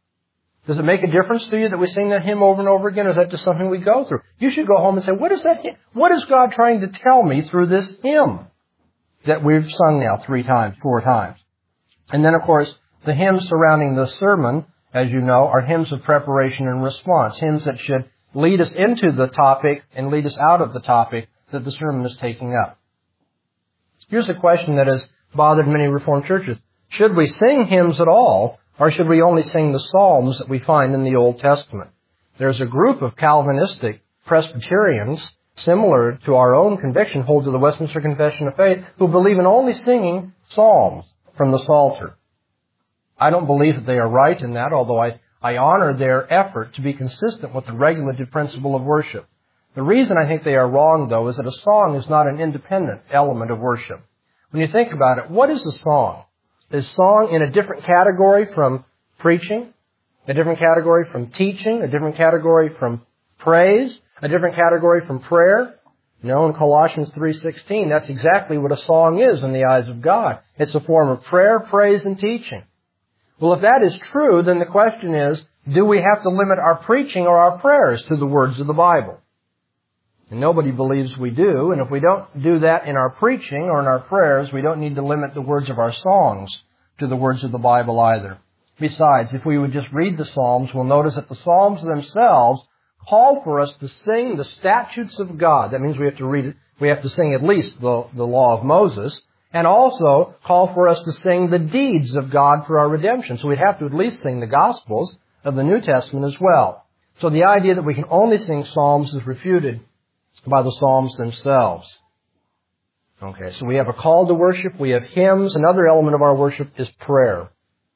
Does it make a difference to you that we sing that hymn over and over again, or is that just something we go through? You should go home and say, what is that hymn? What is God trying to tell me through this hymn that we've sung now 3 times, 4 times? And then, of course, the hymns surrounding the sermon, as you know, are hymns of preparation and response, hymns that should lead us into the topic and lead us out of the topic that the sermon is taking up. Here's a question that has bothered many Reformed churches. Should we sing hymns at all, Or should we only sing the Psalms that we find in the Old Testament? There's a group of Calvinistic Presbyterians, similar to our own conviction, hold to the Westminster Confession of Faith, who believe in only singing Psalms from the Psalter. I don't believe that they are right in that, although I honor their effort to be consistent with the regulative principle of worship. The reason I think they are wrong, though, is that a song is not an independent element of worship. When you think about it, what is a song? Is song in a different category from preaching, a different category from teaching, a different category from praise, a different category from prayer? No, in Colossians 3:16, that's exactly what a song is in the eyes of God. It's a form of prayer, praise, and teaching. Well, if that is true, then the question is, do we have to limit our preaching or our prayers to the words of the Bible? And nobody believes we do, and if we don't do that in our preaching or in our prayers, we don't need to limit the words of our songs to the words of the Bible either. Besides, if we would just read the Psalms, we'll notice that the Psalms themselves call for us to sing the statutes of God. That means we have to read it. We have to sing at least the law of Moses, and also call for us to sing the deeds of God for our redemption. So we'd have to at least sing the Gospels of the New Testament as well. So the idea that we can only sing Psalms is refuted by the Psalms themselves. Okay, so we have a call to worship, we have hymns. Another element of our worship is prayer.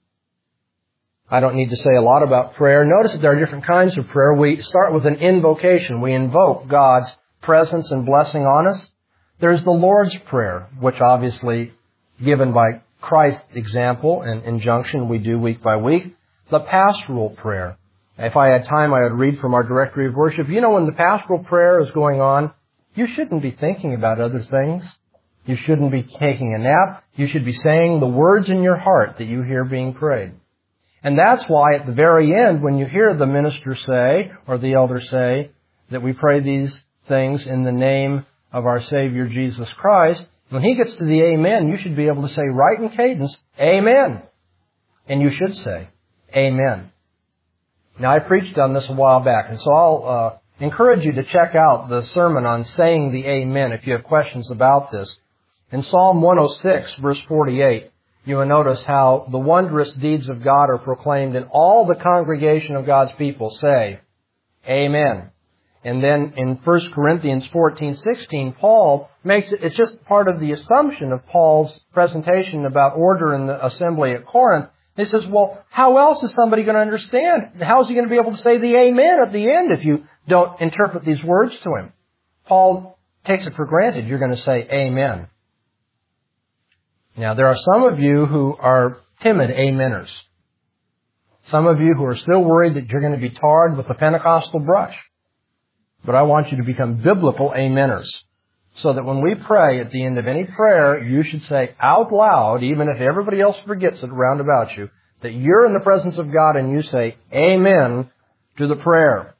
I don't need to say a lot about prayer. Notice that there are different kinds of prayer. We start with an invocation. We invoke God's presence and blessing on us. There's the Lord's Prayer, which obviously given by Christ's example and injunction we do week by week. The pastoral prayer. If I had time, I would read from our directory of worship. You know, when the pastoral prayer is going on, you shouldn't be thinking about other things. You shouldn't be taking a nap. You should be saying the words in your heart that you hear being prayed. And that's why at the very end, when you hear the minister say, or the elder say, that we pray these things in the name of our Savior Jesus Christ, when he gets to the amen, you should be able to say right in cadence, amen. And you should say, amen. Now, I preached on this a while back, and so I'll encourage you to check out the sermon on saying the amen if you have questions about this. In Psalm 106, verse 48, you will notice how the wondrous deeds of God are proclaimed, and all the congregation of God's people say, amen. And then in 1 Corinthians 14:16, Paul makes it's just part of the assumption of Paul's presentation about order in the assembly at Corinth. He says, well, how else is somebody going to understand? How is he going to be able to say the amen at the end if you don't interpret these words to him? Paul takes it for granted you're going to say amen. Now, there are some of you who are timid ameners. Some of you who are still worried that you're going to be tarred with a Pentecostal brush. But I want you to become biblical ameners, so that when we pray at the end of any prayer, you should say out loud, even if everybody else forgets it around about you, that you're in the presence of God and you say amen to the prayer.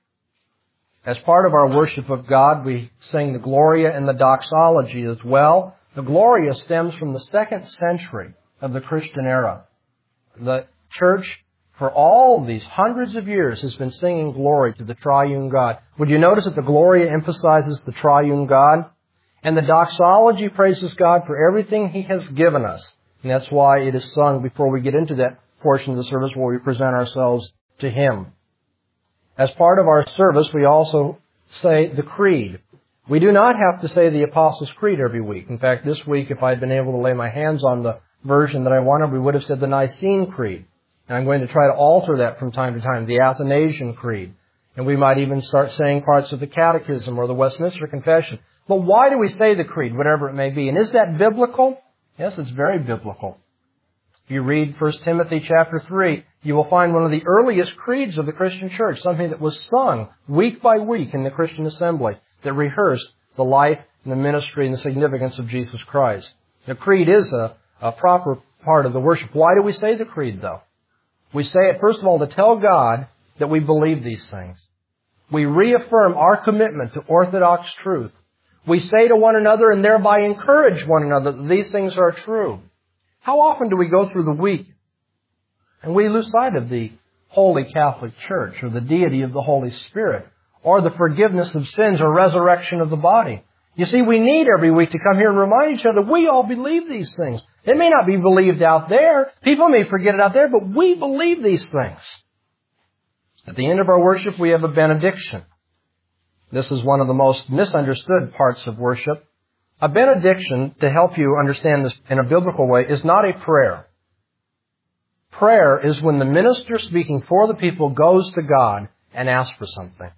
As part of our worship of God, we sing the Gloria and the Doxology as well. The Gloria stems from the 2nd century of the Christian era. The church, for all these hundreds of years, has been singing glory to the triune God. Would you notice that the Gloria emphasizes the triune God? And the Doxology praises God for everything He has given us. And that's why it is sung before we get into that portion of the service where we present ourselves to Him. As part of our service, we also say the Creed. We do not have to say the Apostles' Creed every week. In fact, this week, if I had been able to lay my hands on the version that I wanted, we would have said the Nicene Creed. And I'm going to try to alter that from time to time, the Athanasian Creed. And we might even start saying parts of the Catechism or the Westminster Confession. But why do we say the Creed, whatever it may be? And is that biblical? Yes, it's very biblical. If you read 1 Timothy chapter 3, you will find one of the earliest creeds of the Christian church, something that was sung week by week in the Christian assembly, that rehearsed the life and the ministry and the significance of Jesus Christ. The creed is a proper part of the worship. Why do we say the creed, though? We say it, first of all, to tell God that we believe these things. We reaffirm our commitment to orthodox truth. We say to one another and thereby encourage one another that these things are true. How often do we go through the week and we lose sight of the Holy Catholic Church or the deity of the Holy Spirit or the forgiveness of sins or resurrection of the body? You see, we need every week to come here and remind each other we all believe these things. It may not be believed out there. People may forget it out there, but we believe these things. At the end of our worship, we have a benediction. This is one of the most misunderstood parts of worship. A benediction, to help you understand this in a biblical way, is not a prayer. Prayer is when the minister speaking for the people goes to God and asks for something.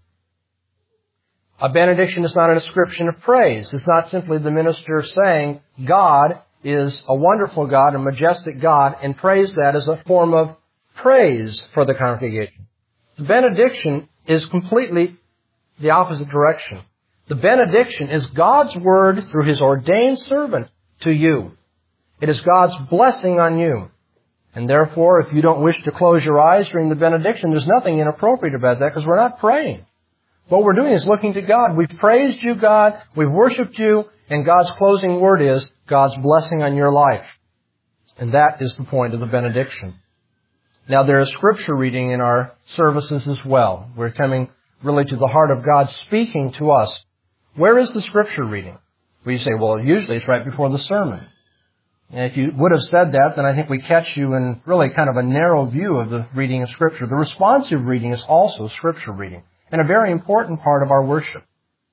A benediction is not an ascription of praise. It's not simply the minister saying God is a wonderful God, a majestic God, and praise that as a form of praise for the congregation. The benediction is completely the opposite direction. The benediction is God's word through His ordained servant to you. It is God's blessing on you. And therefore, if you don't wish to close your eyes during the benediction, there's nothing inappropriate about that because we're not praying. What we're doing is looking to God. We've praised you, God. We've worshiped you. And God's closing word is God's blessing on your life. And that is the point of the benediction. Now, there is Scripture reading in our services as well. We're coming really to the heart of God speaking to us. Where is the Scripture reading? Well, you say, well, usually it's right before the sermon. And if you would have said that, then I think we catch you in really kind of a narrow view of the reading of Scripture. The responsive reading is also Scripture reading, and a very important part of our worship.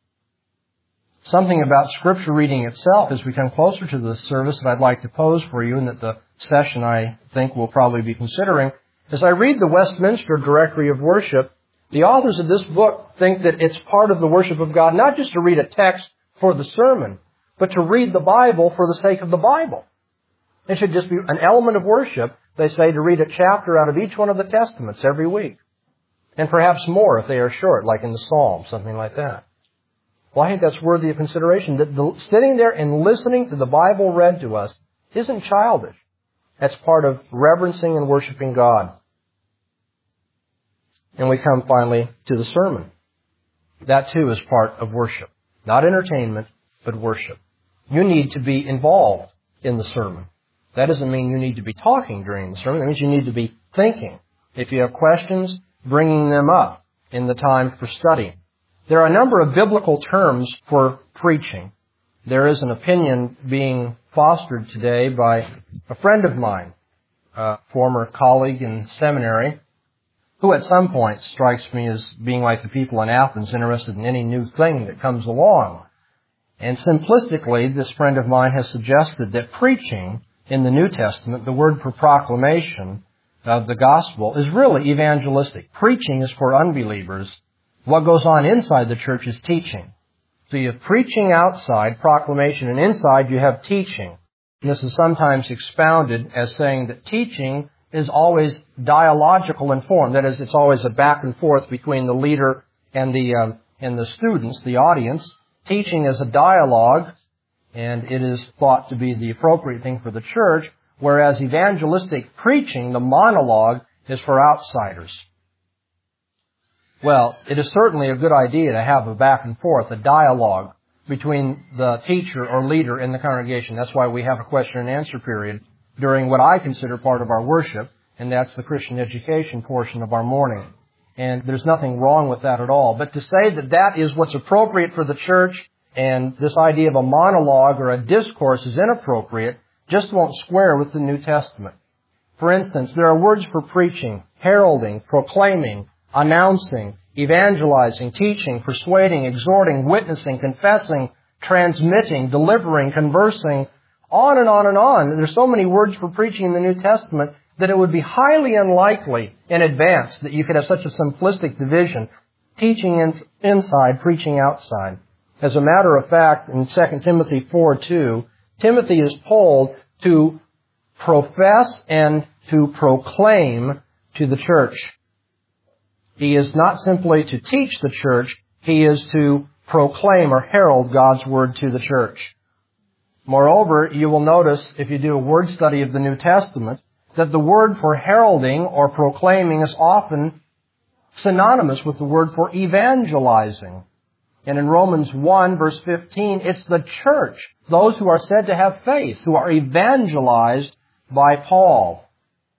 Something about Scripture reading itself as we come closer to the service that I'd like to pose for you, and that the session I think we'll probably be considering. As I read the Westminster Directory of Worship, the authors of this book think that it's part of the worship of God not just to read a text for the sermon, but to read the Bible for the sake of the Bible. It should just be an element of worship, they say, to read a chapter out of each one of the Testaments every week. And perhaps more if they are short, like in the Psalms, something like that. Well, I think that's worthy of consideration. That sitting there and listening to the Bible read to us isn't childish. That's part of reverencing and worshiping God. And we come finally to the sermon. That too is part of worship. Not entertainment, but worship. You need to be involved in the sermon. That doesn't mean you need to be talking during the sermon. That means you need to be thinking. If you have questions, bringing them up in the time for study. There are a number of biblical terms for preaching. There is an opinion being fostered today by a friend of mine, a former colleague in seminary, who at some point strikes me as being like the people in Athens, interested in any new thing that comes along. And simplistically, this friend of mine has suggested that preaching in the New Testament, the word for proclamation of the gospel, is really evangelistic. Preaching is for unbelievers. What goes on inside the church is teaching. So you have preaching outside, proclamation, and inside you have teaching. And this is sometimes expounded as saying that teaching is always dialogical in form. That is, it's always a back and forth between the leader and the students, the audience. Teaching is a dialogue, and it is thought to be the appropriate thing for the church, whereas evangelistic preaching, the monologue, is for outsiders. Well, it is certainly a good idea to have a back and forth, a dialogue between the teacher or leader and the congregation. That's why we have a question and answer period during what I consider part of our worship, and that's the Christian education portion of our morning. And there's nothing wrong with that at all. But to say that that is what's appropriate for the church and this idea of a monologue or a discourse is inappropriate just won't square with the New Testament. For instance, there are words for preaching, heralding, proclaiming, announcing, evangelizing, teaching, persuading, exhorting, witnessing, confessing, transmitting, delivering, conversing, on and on and on. There's so many words for preaching in the New Testament that it would be highly unlikely in advance that you could have such a simplistic division, teaching inside, preaching outside. As a matter of fact, in 2 Timothy 4:2, Timothy is told to profess and to proclaim to the church. He is not simply to teach the church, he is to proclaim or herald God's word to the church. Moreover, you will notice, if you do a word study of the New Testament, that the word for heralding or proclaiming is often synonymous with the word for evangelizing. And in Romans 1, verse 15, it's the church, those who are said to have faith, who are evangelized by Paul.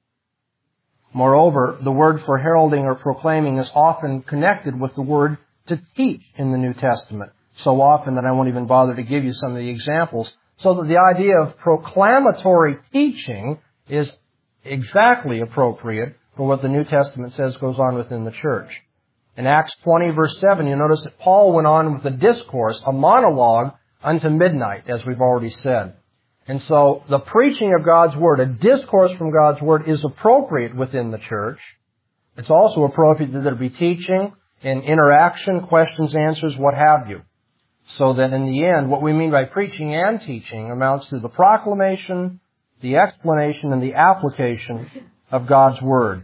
Moreover, the word for heralding or proclaiming is often connected with the word to teach in the New Testament. So often that I won't even bother to give you some of the examples. So that the idea of proclamatory teaching is exactly appropriate for what the New Testament says goes on within the church. In Acts 20, verse 7, you notice that Paul went on with a discourse, a monologue, unto midnight, as we've already said. And so the preaching of God's Word, a discourse from God's Word, is appropriate within the church. It's also appropriate that there be teaching and interaction, questions, answers, what have you. So that in the end, what we mean by preaching and teaching amounts to the proclamation, the explanation, and the application of God's Word.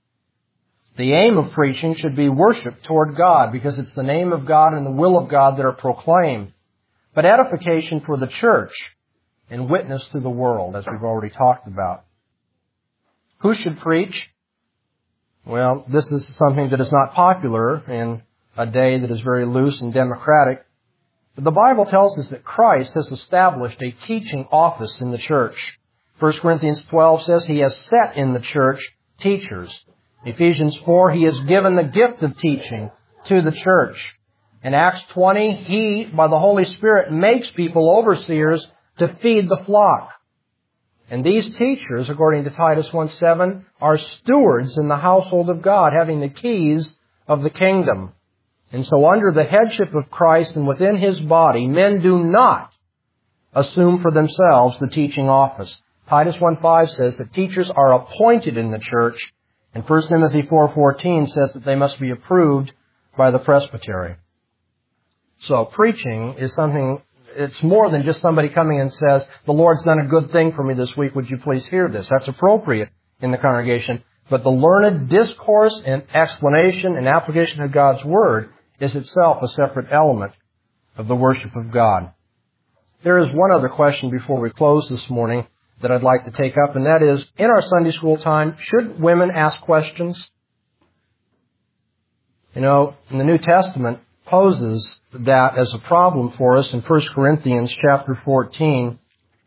The aim of preaching should be worship toward God, because it's the name of God and the will of God that are proclaimed. But edification for the church and witness to the world, as we've already talked about. Who should preach? Well, this is something that is not popular in a day that is very loose and democratic. But the Bible tells us that Christ has established a teaching office in the church. 1 Corinthians 12 says He has set in the church teachers. Ephesians 4, He has given the gift of teaching to the church. In Acts 20, He, by the Holy Spirit, makes people overseers to feed the flock. And these teachers, according to Titus 1:7, are stewards in the household of God, having the keys of the kingdom. And so under the headship of Christ and within His body, men do not assume for themselves the teaching office. Titus 1:5 says that teachers are appointed in the church, and 1 Timothy 4:14 says that they must be approved by the presbytery. So preaching is something, it's more than just somebody coming and says, the Lord's done a good thing for me this week, would you please hear this? That's appropriate in the congregation. But the learned discourse and explanation and application of God's Word is itself a separate element of the worship of God. There is one other question before we close this morning that I'd like to take up, and that is, in our Sunday school time, should women ask questions? You know, in the New Testament poses that as a problem for us in 1 Corinthians chapter 14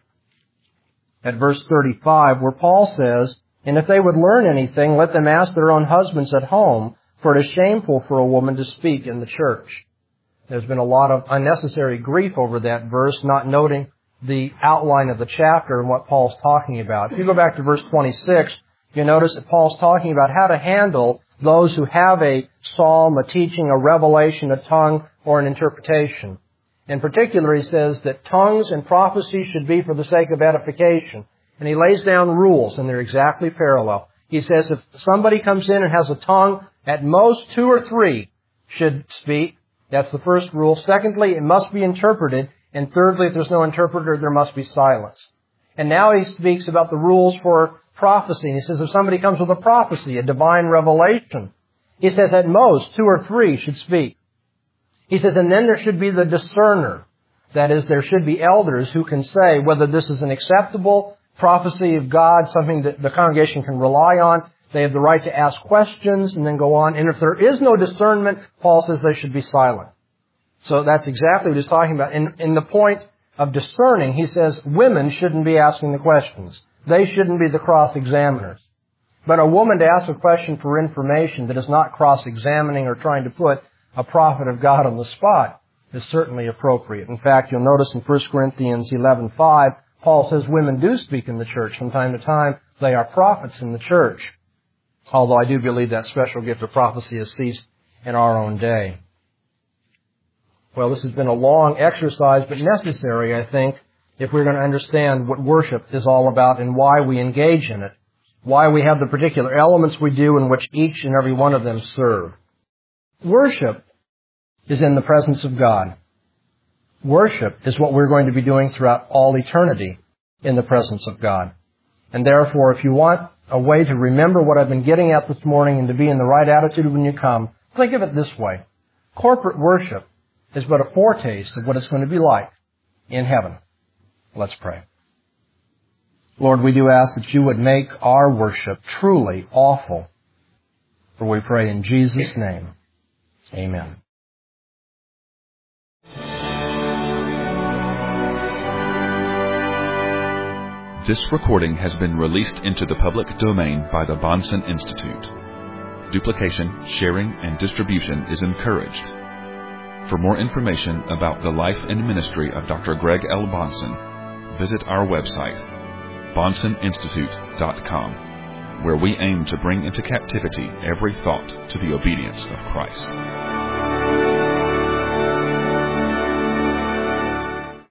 at verse 35, where Paul says, "And if they would learn anything, let them ask their own husbands at home, for it is shameful for a woman to speak in the church." There's been a lot of unnecessary grief over that verse, not noting the outline of the chapter and what Paul's talking about. If you go back to verse 26, you notice that Paul's talking about how to handle those who have a psalm, a teaching, a revelation, a tongue, or an interpretation. In particular, he says that tongues and prophecy should be for the sake of edification. And he lays down rules, and they're exactly parallel. He says if somebody comes in and has a tongue, at most 2 or 3 should speak. That's the first rule. Secondly, it must be interpreted. And thirdly, if there's no interpreter, there must be silence. And now he speaks about the rules for prophecy. And he says if somebody comes with a prophecy, a divine revelation, he says at most 2 or 3 should speak. He says, and then there should be the discerner. That is, there should be elders who can say whether this is an acceptable prophecy of God, something that the congregation can rely on. They have the right to ask questions and then go on. And if there is no discernment, Paul says they should be silent. So that's exactly what he's talking about. In the point of discerning, he says women shouldn't be asking the questions. They shouldn't be the cross-examiners. But a woman to ask a question for information that is not cross-examining or trying to put a prophet of God on the spot is certainly appropriate. In fact, you'll notice in 1 Corinthians 11:5, Paul says women do speak in the church from time to time. They are prophets in the church. Although I do believe that special gift of prophecy has ceased in our own day. Well, this has been a long exercise, but necessary, I think, if we're going to understand what worship is all about and why we engage in it, why we have the particular elements we do in which each and every one of them serve. Worship is in the presence of God. Worship is what we're going to be doing throughout all eternity in the presence of God. And therefore, if you want a way to remember what I've been getting at this morning and to be in the right attitude when you come, think of it this way. Corporate worship is but a foretaste of what it's going to be like in heaven. Let's pray. Lord, we do ask that you would make our worship truly awful. For we pray in Jesus' name. Amen. This recording has been released into the public domain by the Bahnsen Institute. Duplication, sharing, and distribution is encouraged. For more information about the life and ministry of Dr. Greg L. Bahnsen, visit our website, bonsoninstitute.com, where we aim to bring into captivity every thought to the obedience of Christ.